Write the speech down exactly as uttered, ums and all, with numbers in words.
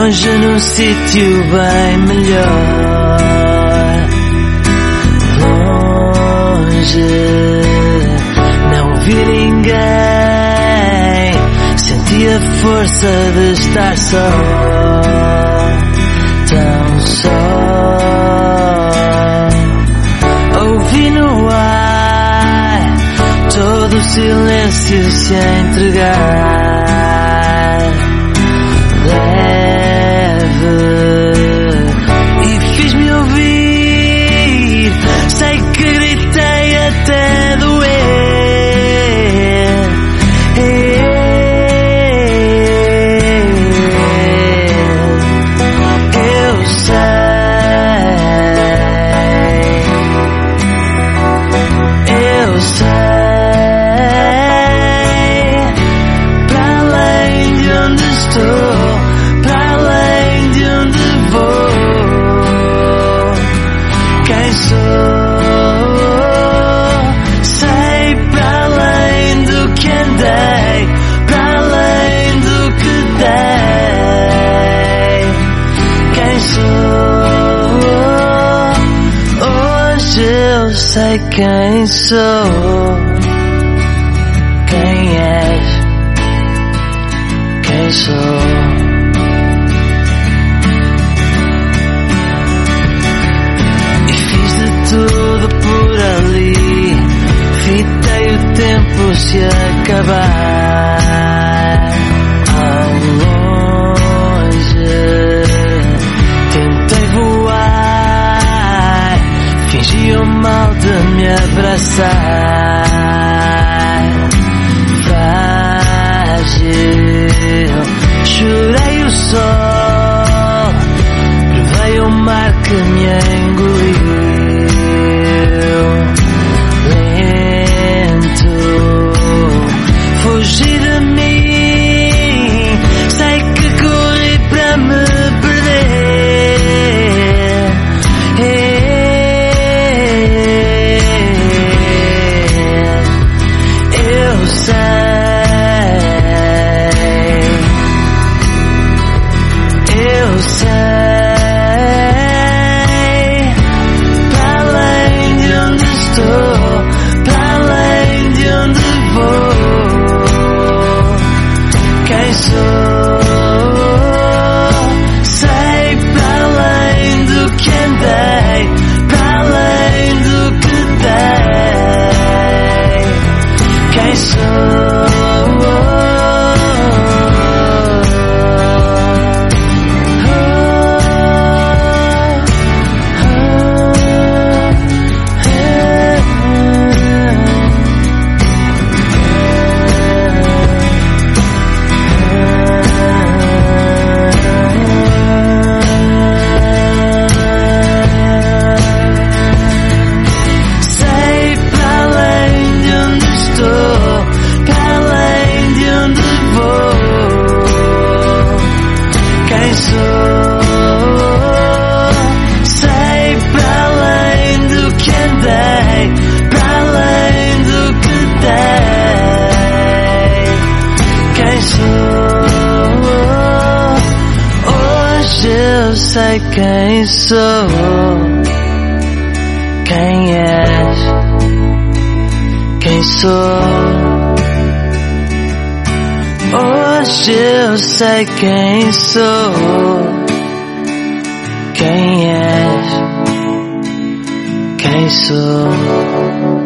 longe num sítio bem melhor. Longe, não vi ninguém, senti a força de estar só, tão só. Ouvi no ar todo o silêncio se entregar, leve, e fiz-me ouvir. Sei que gritei até doer. Eu sei, eu sei. Sei quem sou, quem és, quem sou. E fiz de tudo por ali, fitei o tempo se acabar. Ao longe tentei voar, fingi o mal de me abraçar. Frágil, chorei o sol, provei o mar que me engoliu. Lento, fugi de mim, sei que corri para me perder. Eu sei, para além de onde estou, para além de onde vou, quem sou, sei para além do que andei, para além do que dei, quem sou. Sei quem sou, quem és, quem sou. Hoje eu sei quem sou, quem és, quem sou.